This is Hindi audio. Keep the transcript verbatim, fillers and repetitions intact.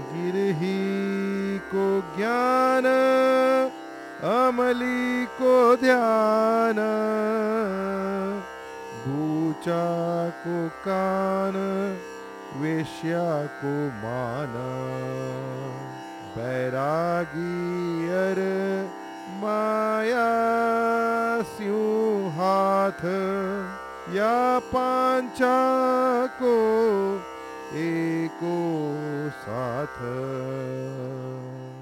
गिरही को ज्ञान, अमली को ध्यान, बूचा को कान, वेश्या को मान। बैरागी अर माया स्यूं हाथ, या पांचा को एको साथ।